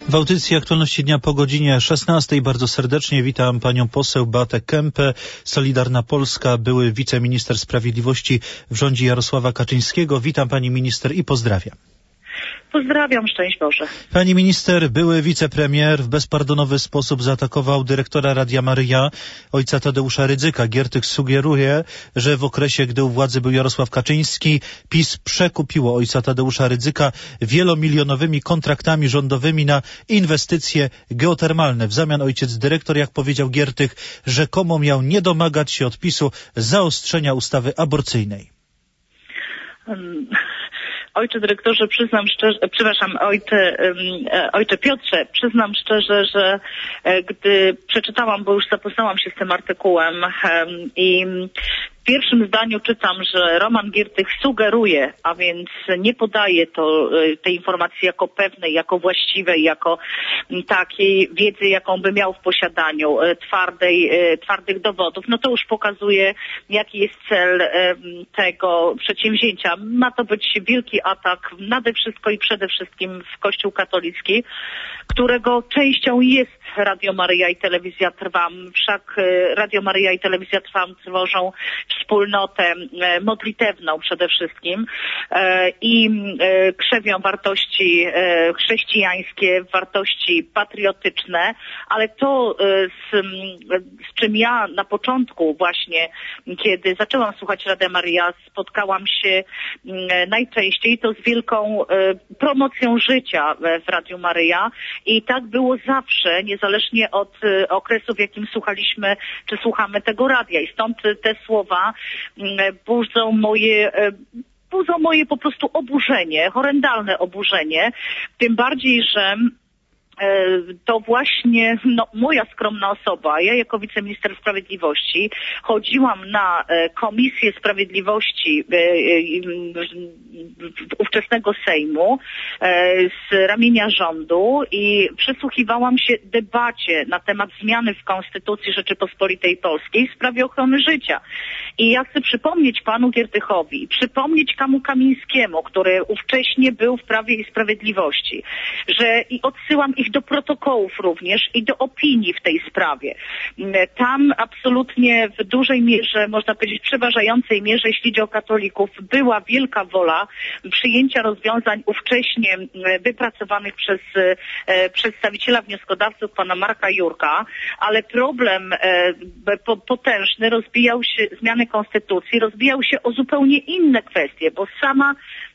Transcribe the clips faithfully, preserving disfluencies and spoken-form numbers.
W audycji Aktualności Dnia po godzinie szesnastej bardzo serdecznie witam panią poseł Beatę Kempę, Solidarna Polska, były wiceminister sprawiedliwości w rządzie Jarosława Kaczyńskiego. Witam pani minister i pozdrawiam. Pozdrawiam, szczęść Boże. Pani minister, były wicepremier w bezpardonowy sposób zaatakował dyrektora Radia Maryja, ojca Tadeusza Rydzyka. Giertych sugeruje, że w okresie, gdy u władzy był Jarosław Kaczyński, PiS przekupiło ojca Tadeusza Rydzyka wielomilionowymi kontraktami rządowymi na inwestycje geotermalne. W zamian ojciec dyrektor, jak powiedział Giertych, rzekomo miał nie domagać się od PiSu zaostrzenia ustawy aborcyjnej. Um. Ojcze dyrektorze, przyznam szczerze, przepraszam, ojcze, ojcze Piotrze, przyznam szczerze, że gdy przeczytałam, bo już zapoznałam się z tym artykułem i w pierwszym zdaniu czytam, że Roman Giertych sugeruje, a więc nie podaje to, tej informacji jako pewnej, jako właściwej, jako takiej wiedzy, jaką by miał w posiadaniu, twardej, twardych dowodów. No to już pokazuje, jaki jest cel tego przedsięwzięcia. Ma to być wielki atak nade wszystko i przede wszystkim w Kościół katolicki, którego częścią jest Radio Maryja i Telewizja Trwam. Wszak Radio Maryja i Telewizja Trwam tworzą wspólnotę modlitewną przede wszystkim i krzewią wartości chrześcijańskie, wartości patriotyczne, ale to, z, z czym ja na początku właśnie, kiedy zaczęłam słuchać Radia Maryja, spotkałam się najczęściej, to z wielką promocją życia w Radiu Maryja i tak było zawsze, niezależnie od okresu, w jakim słuchaliśmy, czy słuchamy tego radia. I stąd te słowa budzą moje, budzą moje po prostu oburzenie, horrendalne oburzenie, tym bardziej, że to właśnie no, moja skromna osoba, ja jako wiceminister sprawiedliwości chodziłam na Komisję Sprawiedliwości ówczesnego Sejmu z ramienia rządu i przysłuchiwałam się debacie na temat zmiany w Konstytucji Rzeczypospolitej Polskiej w sprawie ochrony życia. I ja chcę przypomnieć panu Giertychowi i przypomnieć Kamu Kamińskiemu, który ówcześnie był w Prawie i Sprawiedliwości, że i odsyłam ich do protokołów również i do opinii w tej sprawie. Tam absolutnie w dużej mierze, można powiedzieć przeważającej mierze, jeśli chodzi o katolików, była wielka wola przyjęcia rozwiązań ówcześnie wypracowanych przez przedstawiciela wnioskodawców pana Marka Jurka, ale problem potężny rozbijał się, zmiany konstytucji, rozbijał się o zupełnie inne kwestie, bo sama,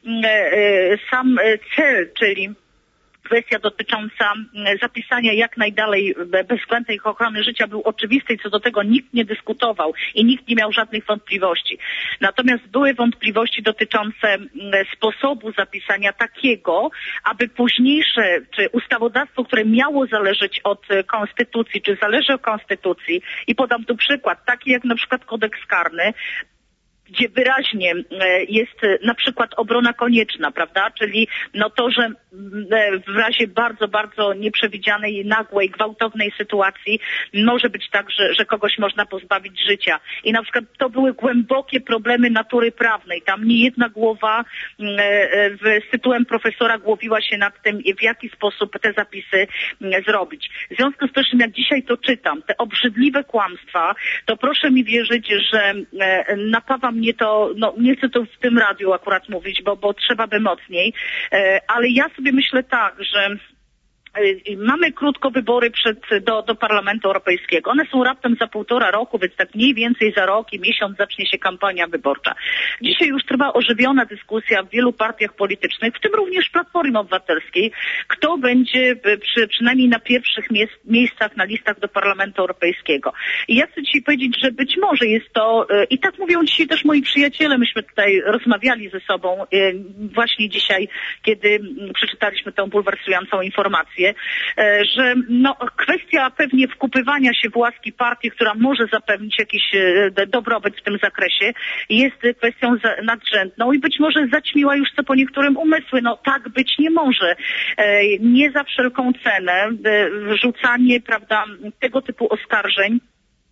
sam cel, czyli kwestia dotycząca zapisania jak najdalej bezwzględnej ochrony życia był oczywisty i co do tego nikt nie dyskutował i nikt nie miał żadnych wątpliwości. Natomiast były wątpliwości dotyczące sposobu zapisania takiego, aby późniejsze, czy ustawodawstwo, które miało zależeć od konstytucji, czy zależy od konstytucji, i podam tu przykład, taki jak na przykład kodeks karny, gdzie wyraźnie jest na przykład obrona konieczna, prawda? Czyli no to, że w razie bardzo, bardzo nieprzewidzianej, nagłej, gwałtownej sytuacji może być tak, że, że kogoś można pozbawić życia. I na przykład to były głębokie problemy natury prawnej. Tam nie jedna głowa w tytułem profesora głowiła się nad tym, w jaki sposób te zapisy zrobić. W związku z tym, jak dzisiaj to czytam, te obrzydliwe kłamstwa, to proszę mi wierzyć, że napawa mnie to, no nie chcę to w tym radiu akurat mówić, bo, bo trzeba by mocniej, ale ja sobie myślę tak, że mamy krótko wybory przed, do, do Parlamentu Europejskiego. One są raptem za półtora roku, więc tak mniej więcej za rok i miesiąc zacznie się kampania wyborcza. Dzisiaj już trwa ożywiona dyskusja w wielu partiach politycznych, w tym również Platformie Obywatelskiej, kto będzie przy, przynajmniej na pierwszych miejsc, miejscach na listach do Parlamentu Europejskiego. I ja chcę dzisiaj powiedzieć, że być może jest to, i tak mówią dzisiaj też moi przyjaciele, myśmy tutaj rozmawiali ze sobą właśnie dzisiaj, kiedy przeczytaliśmy tę bulwersującą informację, że no, kwestia pewnie wkupywania się w łaski partii, która może zapewnić jakiś dobrobyt w tym zakresie, jest kwestią nadrzędną i być może zaćmiła już co po niektórym umysły. No tak być nie może. Nie za wszelką cenę rzucanie, prawda, tego typu oskarżeń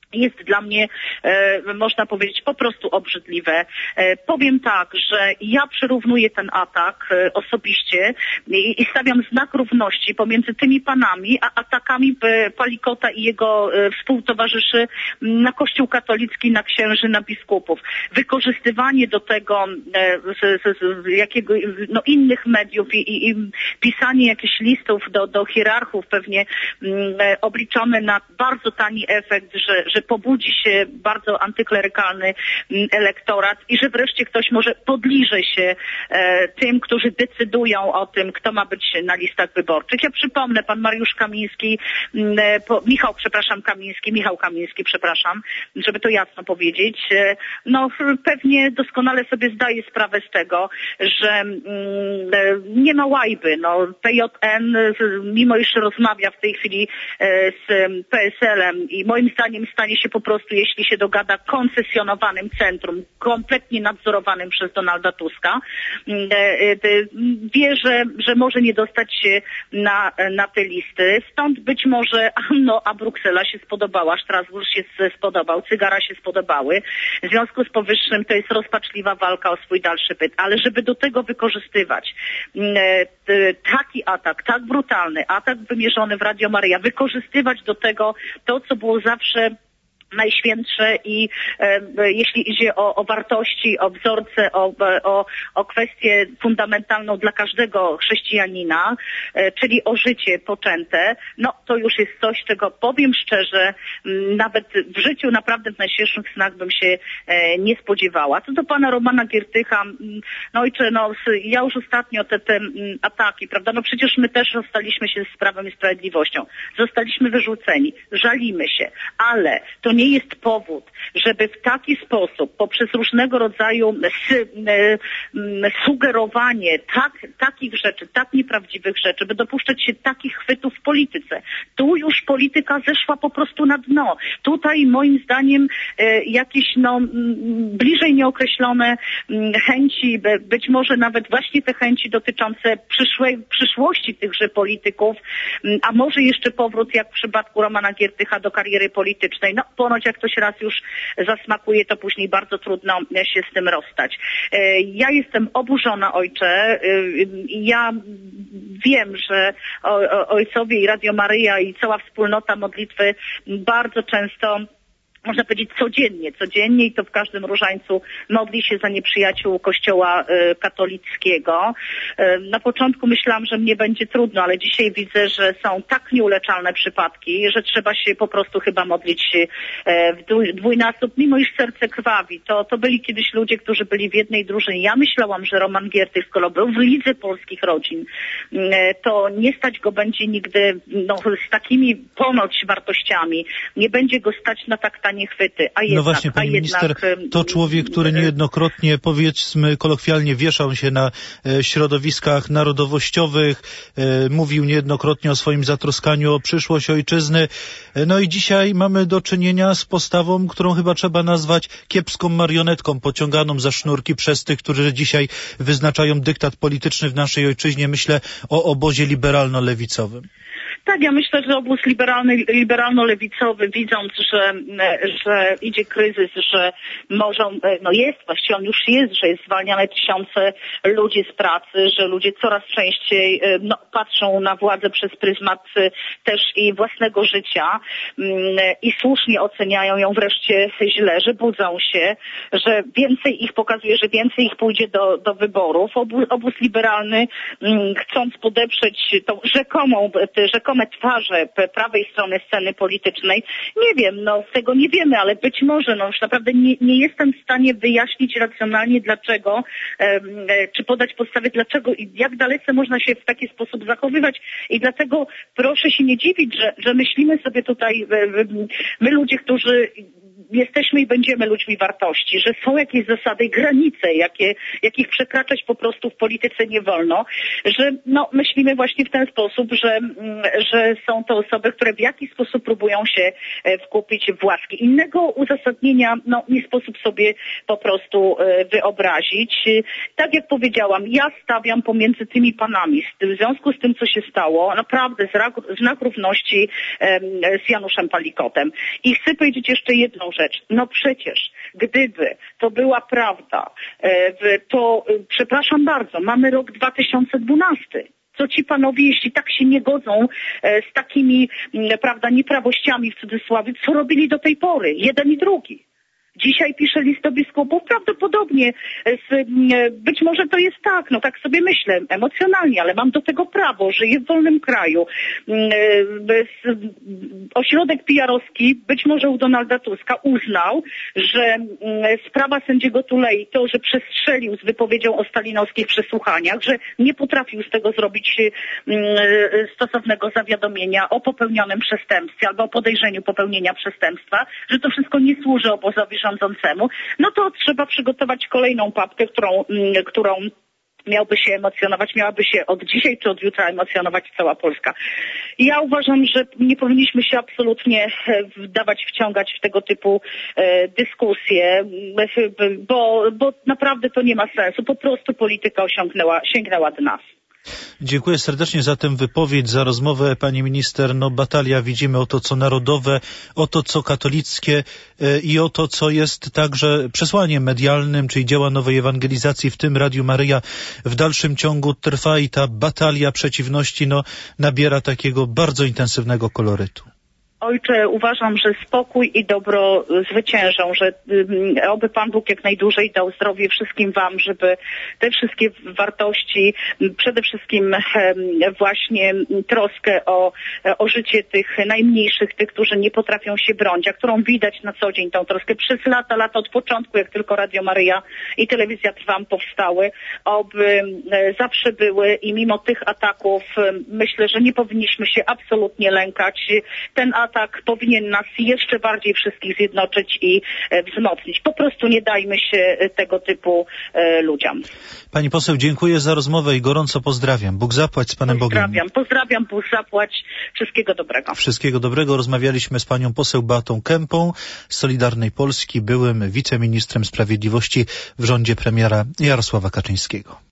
jest dla mnie, e, można powiedzieć, po prostu obrzydliwe. E, powiem tak, że ja przyrównuję ten atak e, osobiście i, i stawiam znak równości pomiędzy tymi panami, a atakami e, Palikota i jego e, współtowarzyszy na Kościół katolicki, na księży, na biskupów. Wykorzystywanie do tego e, z, z, z jakiego, no, innych mediów i, i, i pisanie jakichś listów do, do hierarchów pewnie e, obliczone na bardzo tani efekt, że, że pobudzi się bardzo antyklerykalny elektorat i że wreszcie ktoś może podliże się e, tym, którzy decydują o tym, kto ma być na listach wyborczych. Ja przypomnę, pan Mariusz Kamiński, e, po, Michał, przepraszam, Kamiński, Michał Kamiński, przepraszam, żeby to jasno powiedzieć, e, no pewnie doskonale sobie zdaje sprawę z tego, że mm, e, nie ma łajby. No, P J N, mimo iż rozmawia w tej chwili e, z P S L-em i moim zdaniem stanie się po prostu, jeśli się dogada, koncesjonowanym centrum, kompletnie nadzorowanym przez Donalda Tuska, wie, że, że może nie dostać się na, na te listy. Stąd być może, no, a Bruksela się spodobała, Strasburg się spodobał, Cygara się spodobały. W związku z powyższym to jest rozpaczliwa walka o swój dalszy byt. Ale żeby do tego wykorzystywać taki atak, tak brutalny, atak wymierzony w Radio Maryja, wykorzystywać do tego to, co było zawsze najświętsze i e, jeśli idzie o, o wartości, o wzorce, o, o, o kwestię fundamentalną dla każdego chrześcijanina, e, czyli o życie poczęte, no to już jest coś, czego powiem szczerze, m, nawet w życiu naprawdę w najświeższych snach bym się e, nie spodziewała. Co do pana Romana Giertycha, m, no ojcze, no ja już ostatnio te, te m, ataki, prawda, no przecież my też zostaliśmy się z Prawem i Sprawiedliwością, zostaliśmy wyrzuceni, żalimy się, ale to nie nie jest powód, żeby w taki sposób, poprzez różnego rodzaju sugerowanie tak, takich rzeczy, tak nieprawdziwych rzeczy, by dopuszczać się takich chwytów w polityce. Tu już polityka zeszła po prostu na dno. Tutaj moim zdaniem jakieś no, bliżej nieokreślone chęci, być może nawet właśnie te chęci dotyczące przyszłej, przyszłości tychże polityków, a może jeszcze powrót, jak w przypadku Romana Giertycha, do kariery politycznej. No, ponoć jak ktoś raz już zasmakuje, to później bardzo trudno się z tym rozstać. Ja jestem oburzona, ojcze. Ja wiem, że ojcowie i Radio Maryja i cała wspólnota modlitwy bardzo często, można powiedzieć, codziennie, codziennie i to w każdym różańcu modli się za nieprzyjaciół Kościoła y, katolickiego. Y, na początku myślałam, że mnie będzie trudno, ale dzisiaj widzę, że są tak nieuleczalne przypadki, że trzeba się po prostu chyba modlić y, w dwój, dwójnasób, mimo iż serce krwawi. To, to byli kiedyś ludzie, którzy byli w jednej drużynie. Ja myślałam, że Roman Giertych, skoro był w Lidze Polskich Rodzin, y, to nie stać go będzie nigdy no, z takimi ponoć wartościami. Nie będzie go stać na tak tanie chwyty. A jednak, no właśnie, pani minister, jednak, to człowiek, który niejednokrotnie, powiedzmy kolokwialnie, wieszał się na e, środowiskach narodowościowych, e, mówił niejednokrotnie o swoim zatroskaniu o przyszłość ojczyzny. E, no i dzisiaj mamy do czynienia z postawą, którą chyba trzeba nazwać kiepską marionetką, pociąganą za sznurki przez tych, którzy dzisiaj wyznaczają dyktat polityczny w naszej ojczyźnie. Myślę o obozie liberalno-lewicowym. Tak, ja myślę, że obóz liberalny, liberalno-lewicowy, widząc, że, że idzie kryzys, że może, no jest, właściwie on już jest, że jest zwalniane tysiące ludzi z pracy, że ludzie coraz częściej no, patrzą na władzę przez pryzmat też i własnego życia i słusznie oceniają ją wreszcie źle, że budzą się, że więcej ich pokazuje, że więcej ich pójdzie do, do wyborów. Obóz, obóz liberalny, chcąc podeprzeć tą rzekomą, te rzekome twarze prawej strony sceny politycznej, nie wiem, no z tego nie wiemy, ale być może, no już naprawdę nie, nie jestem w stanie wyjaśnić racjonalnie dlaczego, e, czy podać podstawy dlaczego i jak dalece można się w taki sposób zachowywać i dlatego proszę się nie dziwić, że, że myślimy sobie tutaj, my ludzie, którzy jesteśmy i będziemy ludźmi wartości, że są jakieś zasady i granice, jakie, jakich przekraczać po prostu w polityce nie wolno, że no, myślimy właśnie w ten sposób, że, że są to osoby, które w jakiś sposób próbują się wkupić w łaski. Innego uzasadnienia no, nie sposób sobie po prostu wyobrazić. Tak jak powiedziałam, ja stawiam pomiędzy tymi panami, w związku z tym, co się stało, naprawdę znak, znak równości z Januszem Palikotem. I chcę powiedzieć jeszcze jedną rzecz. No przecież, gdyby to była prawda, to przepraszam bardzo, mamy rok dwa tysiące dwunasty. Co ci panowie, jeśli tak się nie godzą z takimi, prawda, nieprawościami w cudzysłowie, co robili do tej pory, jeden i drugi? Dzisiaj pisze list do biskupów, prawdopodobnie, z, być może to jest tak, no tak sobie myślę, emocjonalnie, ale mam do tego prawo, żyję w wolnym kraju. Ośrodek P R-owski, być może u Donalda Tuska, uznał, że sprawa sędziego Tulei, to, że przestrzelił z wypowiedzią o stalinowskich przesłuchaniach, że nie potrafił z tego zrobić stosownego zawiadomienia o popełnionym przestępstwie albo o podejrzeniu popełnienia przestępstwa, że to wszystko nie służy obozowi rządzącemu, no to trzeba przygotować kolejną papkę, którą, którą miałby się emocjonować, miałaby się od dzisiaj czy od jutra emocjonować cała Polska. Ja uważam, że nie powinniśmy się absolutnie dawać wciągać w tego typu e, dyskusje, bo, bo naprawdę to nie ma sensu. Po prostu polityka osiągnęła, sięgnęła do nas. Dziękuję serdecznie za tę wypowiedź, za rozmowę, pani minister. No batalia, widzimy, o to, co narodowe, o to, co katolickie i o to, co jest także przesłaniem medialnym, czyli dzieła nowej ewangelizacji, w tym Radiu Maryja, w dalszym ciągu trwa i ta batalia przeciwności no, nabiera takiego bardzo intensywnego kolorytu. Ojcze, uważam, że spokój i dobro zwyciężą, że oby Pan Bóg jak najdłużej dał zdrowie wszystkim wam, żeby te wszystkie wartości, przede wszystkim właśnie troskę o, o życie tych najmniejszych, tych, którzy nie potrafią się bronić, a którą widać na co dzień tą troskę przez lata, lata od początku, jak tylko Radio Maryja i Telewizja Trwam powstały, oby zawsze były i mimo tych ataków myślę, że nie powinniśmy się absolutnie lękać. Ten atak tak powinien nas jeszcze bardziej wszystkich zjednoczyć i e, wzmocnić. Po prostu nie dajmy się tego typu e, ludziom. Pani poseł, dziękuję za rozmowę i gorąco pozdrawiam. Bóg zapłać z Panem Bogiem. Pozdrawiam, pozdrawiam, Bóg zapłać. Wszystkiego dobrego. Wszystkiego dobrego. Rozmawialiśmy z panią poseł Beatą Kempą z Solidarnej Polski, byłym wiceministrem sprawiedliwości w rządzie premiera Jarosława Kaczyńskiego.